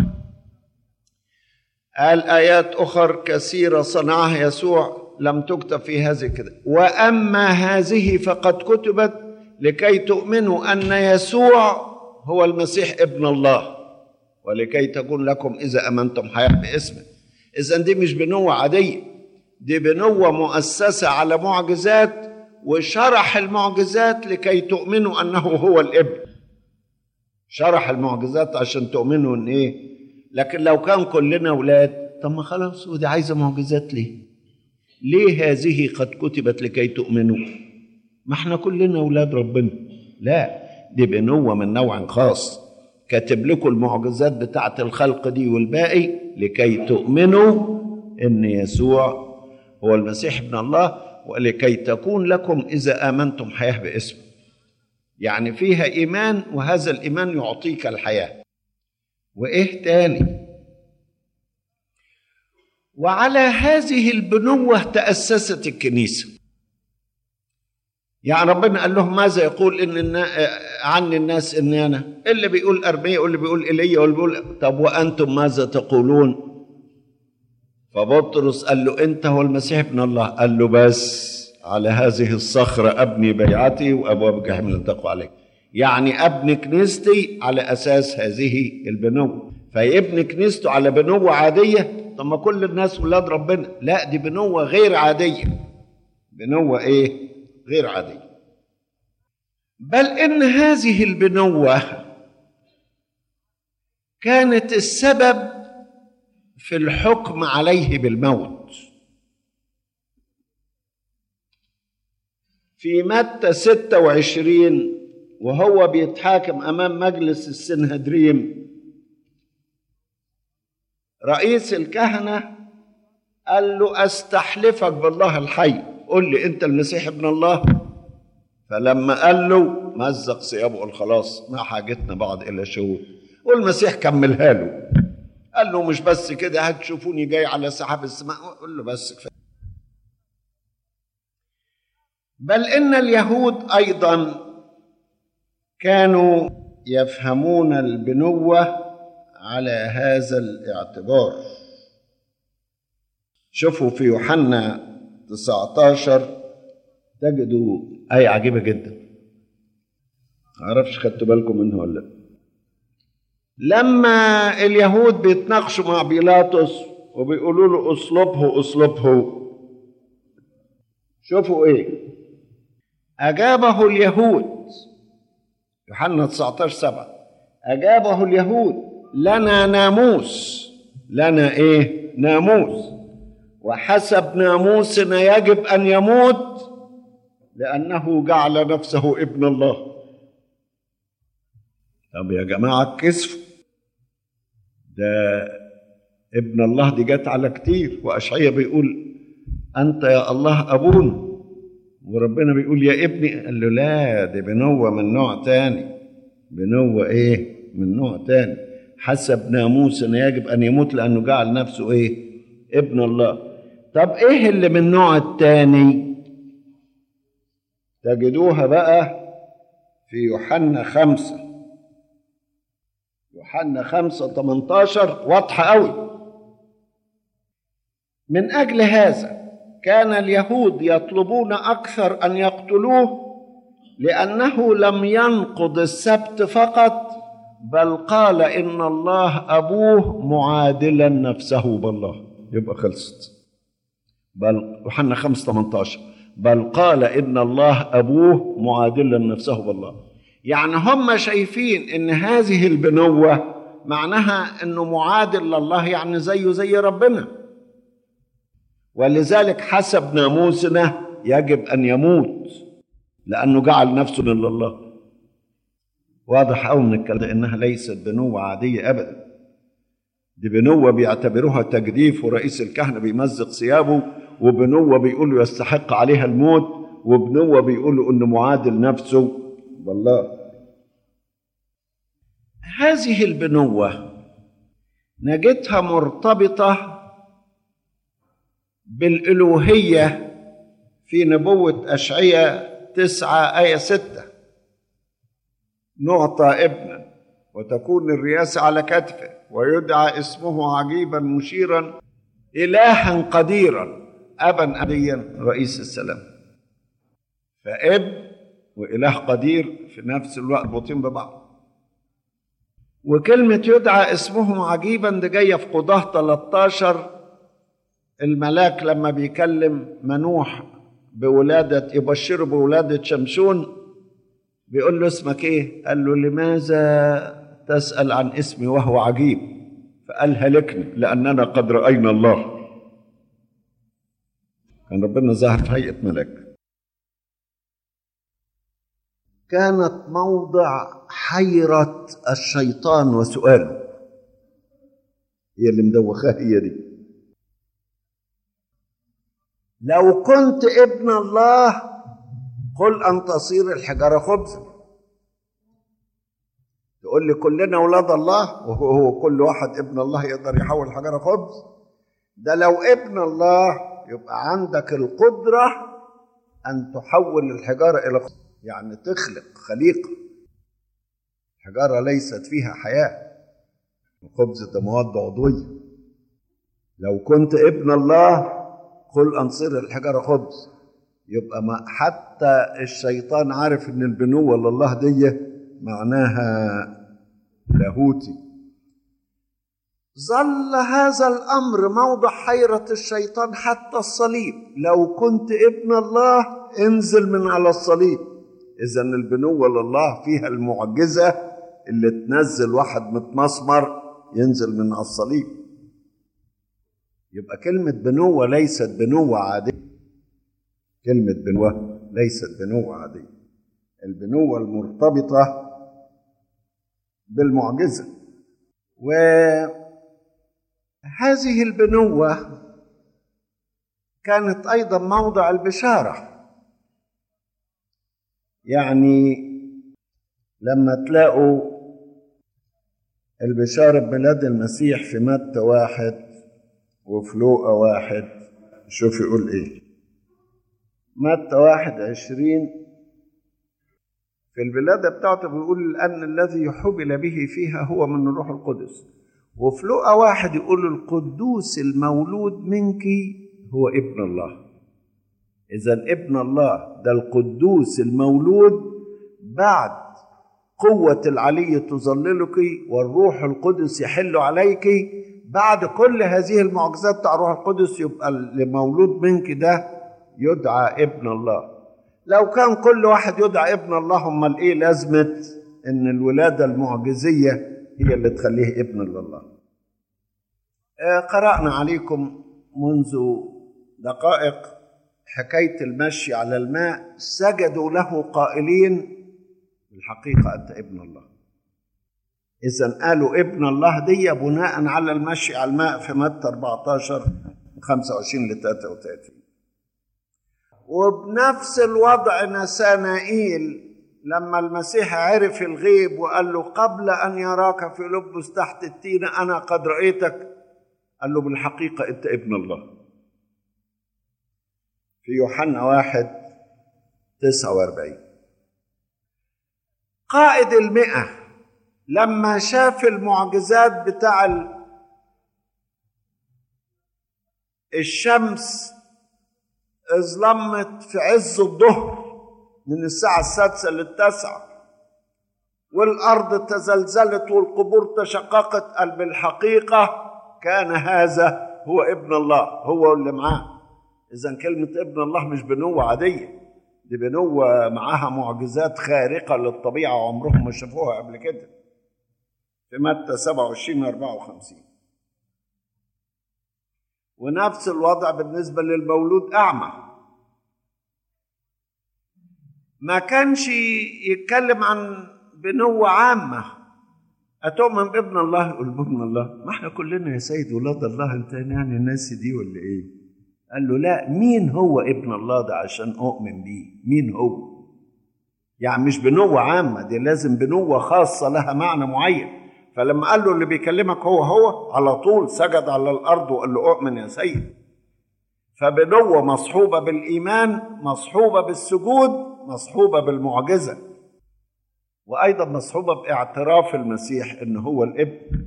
قال آيات أخرى كثيرة صنعها يسوع لم تكتب في هذه كده. وأما هذه فقد كتبت لكي تؤمنوا أن يسوع هو المسيح ابن الله، ولكي تكون لكم إذا أمنتم حياة باسمه. إذن دي مش بنوة عادية، دي بنوة مؤسسة على معجزات، وشرح المعجزات لكي تؤمنوا أنه هو الابن. شرح المعجزات عشان تؤمنوا أن إيه. لكن لو كان كلنا أولاد، طب ما خلاص، ودي عايزة معجزات ليه؟ ليه هذه قد كتبت لكي تؤمنوا؟ ما احنا كلنا أولاد ربنا. لا، دي بنوة من نوع خاص، كاتب لكم المعجزات بتاعت الخلق دي والباقي لكي تؤمنوا ان يسوع هو المسيح ابن الله، ولكي تكون لكم اذا امنتم حياه باسمه. يعني فيها ايمان، وهذا الايمان يعطيك الحياه. وايه تاني؟ وعلى هذه البنوه تاسست الكنيسه. يعني ربنا قال لهم ماذا يقول ان عني الناس اني انا؟ اللي بيقول ارميا واللي بيقول ايليا واللي بيقول، طب وانتم ماذا تقولون؟ فبطرس قال له انت هو المسيح ابن الله. قال له بس على هذه الصخره ابني بيعتي وابواب الجحيم لن تقوى عليه. يعني ابني كنيستي على اساس هذه البنوه. فيبني كنيسته على بنوه عاديه؟ طب ما كل الناس ولاد ربنا. لا، دي بنوه غير عاديه. بنوه ايه؟ غير عاديه. بل ان هذه البنوه كانت السبب في الحكم عليه بالموت. في متى ستة وعشرين وهو بيتحاكم امام مجلس السنهدريم، رئيس الكهنه قال له استحلفك بالله الحي قل لي انت المسيح ابن الله. فلما قال له مزق ثيابه قال خلاص ما حاجتنا بعض الى شهود. والمسيح كملها له، قال له مش بس كده، هتشوفوني جاي على سحاب السماء. قال له بس كفايه. بل ان اليهود ايضا كانوا يفهمون البنوه على هذا الاعتبار. شوفوا في يوحنا تسعة عشر تجدوا آية عجيبة جدا، معرفش خدتوا بالكم منها ولا لا. لما اليهود بيتناقشوا مع بيلاطس وبيقولوا له اصلبه اصلبه، شوفوا ايه اجابه اليهود. يوحنا تسعة عشر سبعة اجابه اليهود لنا ناموس. لنا ايه؟ ناموس، وحسب ناموسنا يجب ان يموت لانه جعل نفسه ابن الله. طب يا جماعه كسفوا، ده ابن الله دي جت على كتير. واشعياء بيقول انت يا الله ابونا، وربنا بيقول يا ابني. قال له لا، دي بنوه من نوع تاني. بنوه ايه؟ من نوع تاني. حسب ناموسنا يجب ان يموت لانه جعل نفسه ايه؟ ابن الله. طب ايه اللي من النوع التاني؟ تجدوها بقى في يوحنا خمسة. يوحنا خمسة ثمانية عشر واضحة قوي. من أجل هذا كان اليهود يطلبون أكثر أن يقتلوه، لأنه لم ينقض السبت فقط، بل قال إن الله أبوه معادلا نفسه بالله. يبقى خلصت. بل يوحنا خمسة ثمانية عشر بل قال إن الله أبوه معادلا نفسه بالله. يعني هم شايفين إن هذه البنوة معناها إنه معادل لله، يعني زيه زي ربنا، ولذلك حسب ناموسنا يجب أن يموت لأنه جعل نفسه لله. واضح أوي من الكلام إنها ليست بنوة عادية أبدا. دي بنوة بيعتبروها تجديف، ورئيس الكهنة بيمزق ثيابه، وبنوة بيقولوا يستحق عليها الموت، وبنوة بيقولوا إنه معادل نفسه بالله. هذه البنوة نجدها مرتبطة بالألوهية في نبوة أشعياء تسعة آية ستة: نعطى ابنا وتكون الرياسة على كتفه ويدعى اسمه عجيبا مشيرا إلها قديرا أبا أبديا رئيس السلام. فأب وإله قدير في نفس الوقت مربوطين ببعض. وكلمة يدعى اسمه عجيبا دي جاية في قضاة ثلاثة عشر. الملاك لما بيكلم منوح بولادة، يبشره بولادة شمشون، بيقول له اسمك ايه؟ قال له لماذا تسأل عن اسمي وهو عجيب؟ فقال هلكني لأننا قد رأينا الله. كان ربنا ظهر في هيئة ملاك. كانت موضع حيرة الشيطان وسؤاله، هي اللي مدوخاها هي دي. لو كنت ابن الله قل أن تصير الحجارة خبزا. تقول لي كلنا أولاد الله، وهو كل واحد ابن الله يقدر يحول الحجارة خبز؟ ده لو ابن الله يبقى عندك القدرة أن تحول الحجارة إلى خبز، يعني تخلق خليقة. الحجارة ليست فيها حياة، الخبز ده مواد عضوية. لو كنت ابن الله قل أن تصير الحجارة خبز. يبقى ما حتى الشيطان عارف ان البنوة لله دي معناها لاهوتي. ظل هذا الأمر موضع حيرة الشيطان حتى الصليب. لو كنت ابن الله انزل من على الصليب. إذن البنوة لله فيها المعجزة اللي تنزل واحد متمسمر ينزل من على الصليب. يبقى كلمة بنوة ليست بنوة عادية. كلمة بنوة ليست بنوة عادية. البنوة المرتبطة بالمعجزة. وهذه البنوة كانت أيضا موضع البشارة. يعني لما تلاقوا البشارة بميلاد المسيح في متى واحد وفي لوقا واحد، شوف يقول ايه. متى واحد عشرين في الولادة بتاعته بيقول أن الذي حبل به فيها هو من الروح القدس. وفي لوقا واحد يقول القدوس المولود منك هو ابن الله. إذن ابن الله ده القدوس المولود بعد قوة العلي تظللك والروح القدس يحل عليك. بعد كل هذه المعجزات بتاع الروح القدس يبقى المولود منك ده يدعى ابن الله. لو كان كل واحد يدعى ابن الله، امال ايه لازمة ان الولادة المعجزية هي اللي تخليه ابن لله؟ آه قرأنا عليكم منذ دقائق حكاية المشي على الماء. سجدوا له قائلين بالحقيقة أنت ابن الله. إذن قالوا ابن الله دي بناء على المشي على الماء في متى أربعة عشر خمسة وعشرين ل ثلاثة وثلاثين. وبنفس الوضع نسانائيل لما المسيح عرف الغيب وقال له قبل أن يراك فيلبس تحت التين أنا قد رأيتك، قال له بالحقيقة أنت ابن الله. في يوحنا واحد تسعة وأربعين. قائد المئة لما شاف المعجزات بتاع الشمس اظلمت في عز الظهر من الساعة السادسة للتاسعة، والأرض تزلزلت والقبور تشققت، قال بالحقيقة كان هذا هو ابن الله، هو اللي معاه. إذن كلمة ابن الله مش بنوة عادية، دي بنوة معاها معجزات خارقة للطبيعة عمرهم ما شافوها قبل كده. في متى سبعة وعشرين أربعة وخمسين. ونفس الوضع بالنسبة للمولود أعمى. ما كانش يتكلم عن بنوة عامة. أتؤمن بابن الله؟ يقول بابن الله. ما احنا كلنا يا سيد ولاد الله، انت يعني الناس دي ولا ايه؟ قال له لا، مين هو ابن الله ده عشان أؤمن بيه؟ مين هو؟ يعني مش بنوة عامة، دي لازم بنوة خاصة لها معنى معين. فلما قال له اللي بيكلمك هو هو، على طول سجد على الأرض وقال له أؤمن يا سيد. فبنوة مصحوبة بالإيمان، مصحوبة بالسجود، مصحوبة بالمعجزة، وأيضا مصحوبة باعتراف المسيح إن هو الابن.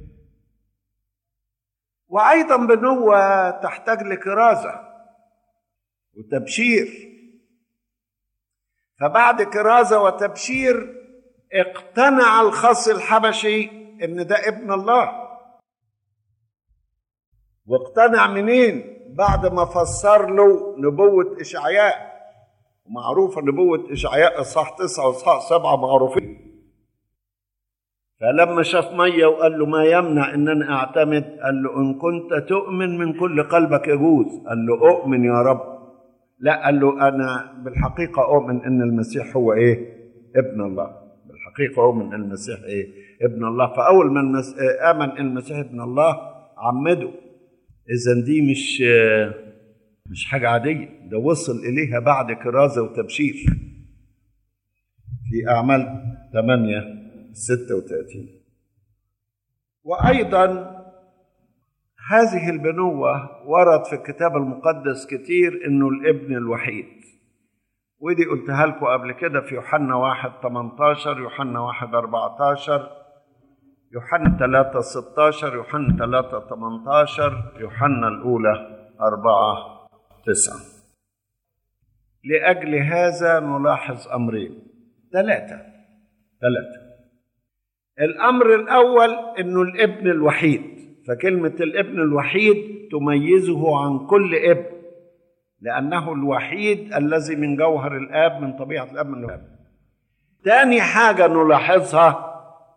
وأيضا بنوة تحتاج لكرازة وتبشير. فبعد كرازة وتبشير اقتنع الخص الحبشي ان ده ابن الله. واقتنع منين؟ بعد ما فسر له نبوة إشعياء. ومعروفة نبوة إشعياء إصحاح تسعة وإصحاح سبعة معروفين. فلما شاف مية وقال له ما يمنع ان انا اعتمد؟ قال له ان كنت تؤمن من كل قلبك يجوز. قال له اؤمن يا رب. لا، قال له انا بالحقيقة اؤمن ان المسيح هو ايه؟ ابن الله. بالحقيقة هو من المسيح إيه؟ ابن الله. فأول ما المس... آمن المسيح ابن الله عمده. إذن دي مش مش حاجة عادية، ده وصل إليها بعد كرازة وتبشير في أعمال ثمانية ستة وثلاثين. وأيضا هذه البنوة ورد في الكتاب المقدس كتير إنه الابن الوحيد، ودي قلتها لكم قبل كده في يوحنا واحد ثمانية عشر، يوحنا واحد أربعة عشر، يوحنا ثلاثة ستة عشر، يوحنا ثلاثة ثمانية عشر، يوحنا الأولى أربعة تسعة. لأجل هذا نلاحظ أمرين ثلاثة ثلاثة. الأمر الأول إنه الابن الوحيد، فكلمة الابن الوحيد تميزه عن كل ابن، لأنه الوحيد الذي من جوهر الآب، من طبيعة الآب، من الآب. تاني حاجة نلاحظها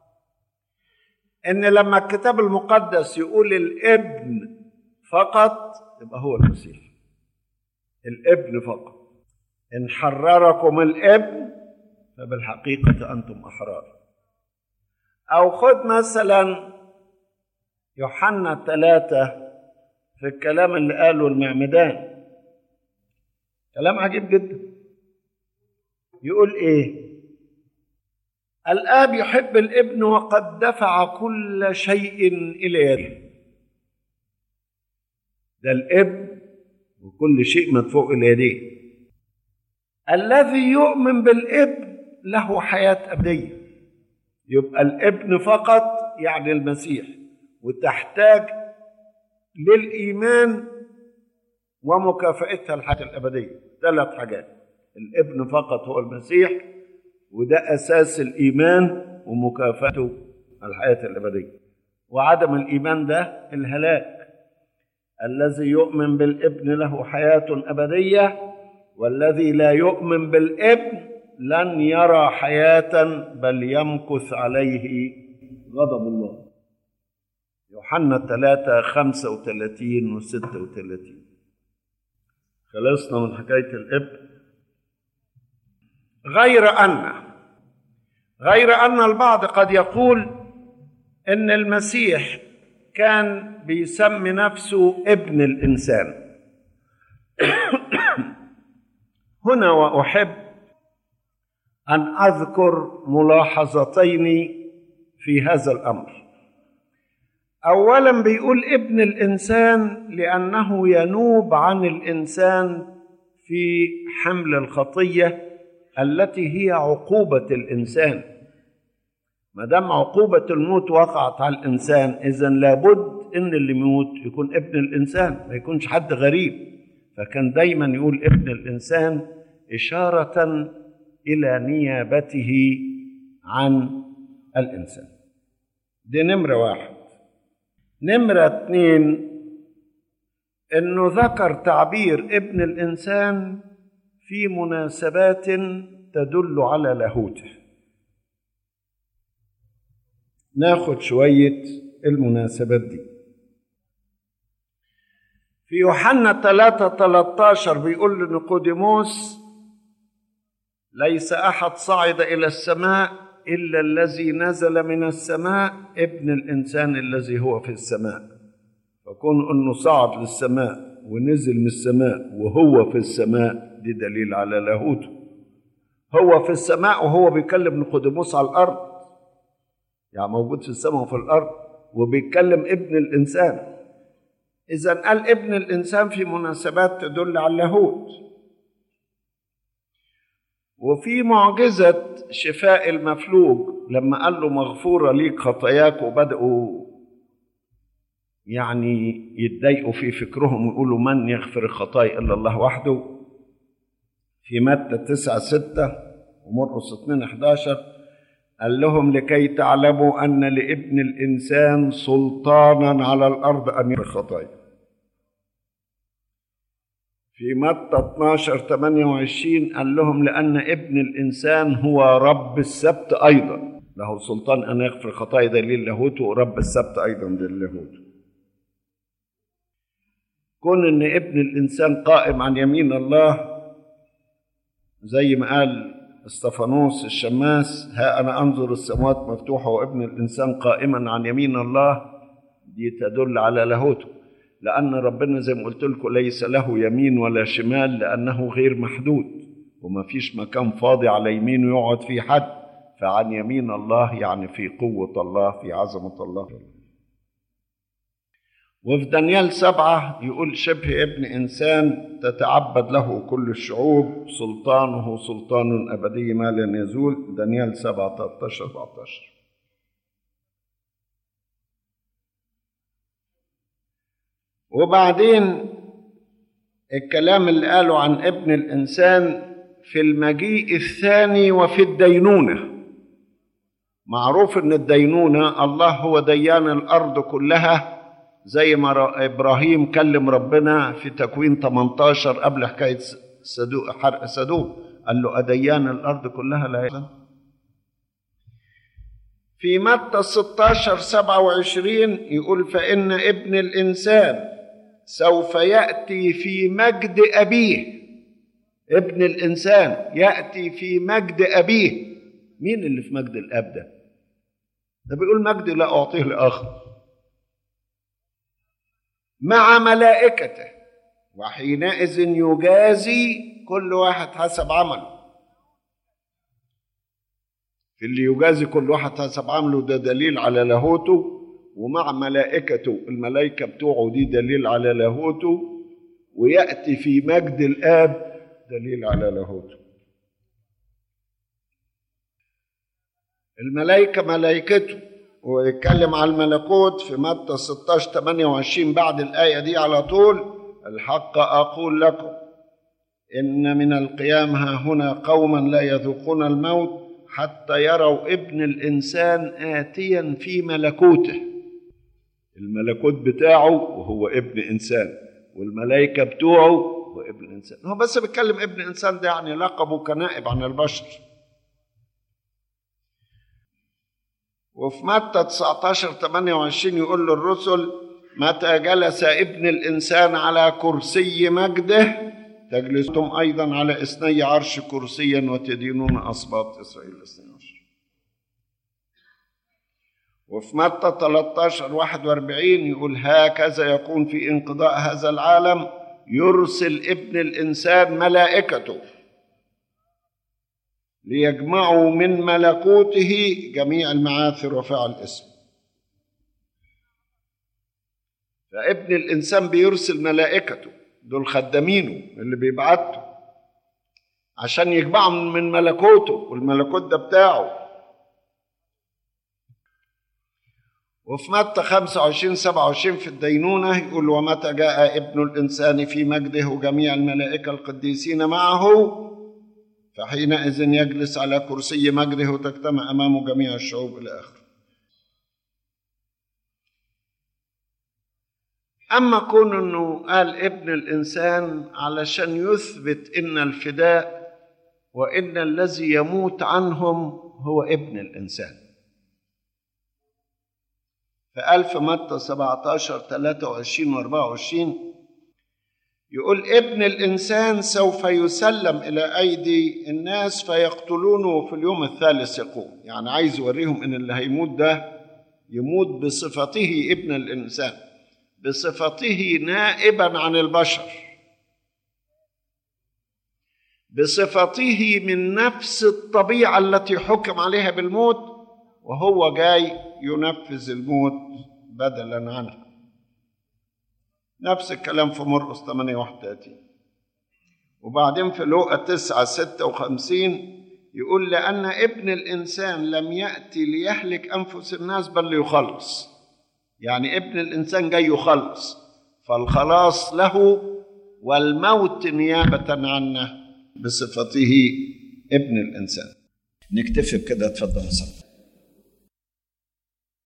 إن لما الكتاب المقدس يقول الابن فقط يبقى هو المسيح. الابن فقط. إن حرركم الابن فبالحقيقة أنتم أحرار. أو خد مثلا يوحنا ثلاثة في الكلام اللي قاله المعمدان، كلام عجيب جدا. يقول إيه؟ الآب يحب الابن وقد دفع كل شيء إلى يده. ده الابن وكل شيء مدفوع إلى يديه. الذي يؤمن بالابن له حياة أبدية. يبقى الابن فقط يعني المسيح، وتحتاج للإيمان ومكافأتها الحياة الأبدية. ثلاث حاجات: الابن فقط هو المسيح، وده أساس الإيمان ومكافأته الحياة الأبدية، وعدم الإيمان ده الهلاك. الذي يؤمن بالابن له حياة أبدية، والذي لا يؤمن بالابن لن يرى حياة بل يمكث عليه غضب الله. يوحنا ثلاثة خمسة وثلاثين وستة وثلاثين. خلصنا من حكاية الابن. غير أن غير أن البعض قد يقول إن المسيح كان بيسمي نفسه ابن الإنسان. هنا وأحب أن أذكر ملاحظتين في هذا الأمر. أولا بيقول ابن الإنسان لأنه ينوب عن الإنسان في حمل الخطية التي هي عقوبة الإنسان. ما دام عقوبة الموت وقعت على الإنسان، إذن لابد إن اللي يموت يكون ابن الإنسان، ما يكونش حد غريب. فكان دايما يقول ابن الإنسان إشارة إلى نيابته عن الإنسان. دي نمرة واحد. نمرة اثنين، إنه ذكر تعبير ابن الإنسان في مناسبات تدل على لاهوته. ناخد شوية المناسبات دي. في يوحنا ثلاثة ثلاثة عشر بيقول لنيقوديموس: ليس أحد صعد إلى السماء إلا الذي نزل من السماء، ابن الإنسان الذي هو في السماء. فكون أنه صعد للسماء ونزل من السماء وهو في السماء، دي دليل على لاهوته. هو في السماء وهو بيكلم نيقوديموس على الأرض، يعني موجود في السماء وفي الأرض، وبيتكلم ابن الإنسان. إذن قال ابن الإنسان في مناسبات تدل على اللاهوت. وفي معجزة شفاء المفلوج لما قال له مغفورة ليك خطاياك، وبدأوا يعني يتضايقوا في فكرهم ويقولوا من يغفر الخطايا إلا الله وحده. في متى تسعة ستة ومرقس اثنين أحد عشر قال لهم: لكي تعلموا أن لابن الإنسان سلطانا على الأرض أن يغفر الخطايا. في متى اثناشر ثمانية وعشرين قال لهم: لأن ابن الإنسان هو رب السبت أيضا، له سلطان أن يغفر الخطايا، دليل لاهوته، ورب السبت أيضا دليل لاهوته. كون أن ابن الإنسان قائم عن يمين الله زي ما قال استفانوس الشماس: ها أنا أنظر السماوات مفتوحة وابن الإنسان قائما عن يمين الله، دي تدل على لاهوته، لأن ربنا زي ما قلت لكم ليس له يمين ولا شمال، لأنه غير محدود وما فيش مكان فاضي على يمينه يقعد فيه حد، فعن يمين الله يعني في قوة الله، في عظمة الله. وفي دانيال سبعة يقول: شبه ابن إنسان تتعبد له كل الشعوب، سلطانه سلطان أبدي ما لن يزول. دانيال سبعة ثلاثة عشر أربعة عشر. وبعدين الكلام اللي قاله عن ابن الإنسان في المجيء الثاني وفي الدينونة. معروف ان الدينونة الله هو ديان الأرض كلها، زي ما إبراهيم كلم ربنا في تكوين ثمانية عشر قبل حكاية سدوم، حرق سدوم، قال له: أديان الأرض كلها لا يزن. في متى ستة عشر سبعة وعشرين يقول: فإن ابن الإنسان سوف يأتي في مجد أبيه. ابن الإنسان يأتي في مجد أبيه. مين اللي في مجد الأب ده؟ ده بيقول: مجد لا أعطيه لآخر، مع ملائكته، وحينئذ يجازي كل واحد حسب عمله. في اللي يجازي كل واحد حسب عمله ده دليل على لاهوته، ومع ملائكته الملائكة بتوعه دي دليل على لاهوته، ويأتي في مجد الآب دليل على لاهوته. الملائكة ملائكته، ويتكلم عن الملكوت في متى ستة عشر ثمانية وعشرين بعد الآية دي على طول: الحق أقول لكم إن من القيام ها هنا قوما لا يذوقون الموت حتى يروا ابن الإنسان آتيا في ملكوته. الملكوت بتاعه وهو ابن إنسان، والملائكة بتوعه هو ابن إنسان. هو بس بيتكلم ابن إنسان ده يعني لقبه كنائب عن البشر. وفي متى تسعة عشر ثمانية وعشرين يقول للرسل: متى جلس ابن الإنسان على كرسي مجده تجلستم أيضا على اثني عرش كرسيا وتدينون أسباط إسرائيل اثني عشر. وفي متى ثلاثة عشر واحد وأربعين يقول: هكذا يكون في انقضاء هذا العالم، يرسل ابن الإنسان ملائكته ليجمعوا من ملكوته جميع المعاثر وفعل اسم. فابن الإنسان بيرسل ملائكته، دول خدامينه اللي بيبعته عشان يجمعهم من ملكوته، والملكوت ده بتاعه. وفي متى خمسة وعشرين سبعة وعشرين في الدينونة يقول: ومتى جاء ابن الإنسان في مجده جميع الملائكة القديسين معه فحينئذ يجلس على كرسي مجده وتجتمع أمامه جميع الشعوب إلى آخره. أما كون أنه قال ابن الإنسان علشان يثبت إن الفداء وإن الذي يموت عنهم هو ابن الإنسان. فقال في متى سبعة عشر ثلاثة وعشرين وأربعة وعشرين يقول: ابن الإنسان سوف يسلم إلى أيدي الناس فيقتلونه في اليوم الثالث يقوم. يعني عايز يوريهم إن اللي هيموت ده يموت بصفته ابن الإنسان، بصفته نائبا عن البشر، بصفته من نفس الطبيعة التي حكم عليها بالموت، وهو جاي ينفذ الموت بدلا عنه. نفس الكلام في مرقس ثمانية واحد وثلاثين. وبعدين في لوقا تسعة ستة وخمسين يقول: لأن ابن الإنسان لم يأتي ليهلك أنفس الناس بل ليخلص. يعني ابن الإنسان جاي يخلص، فالخلاص له والموت نيابة عنه بصفته ابن الإنسان. نكتفي بكده، اتفضل.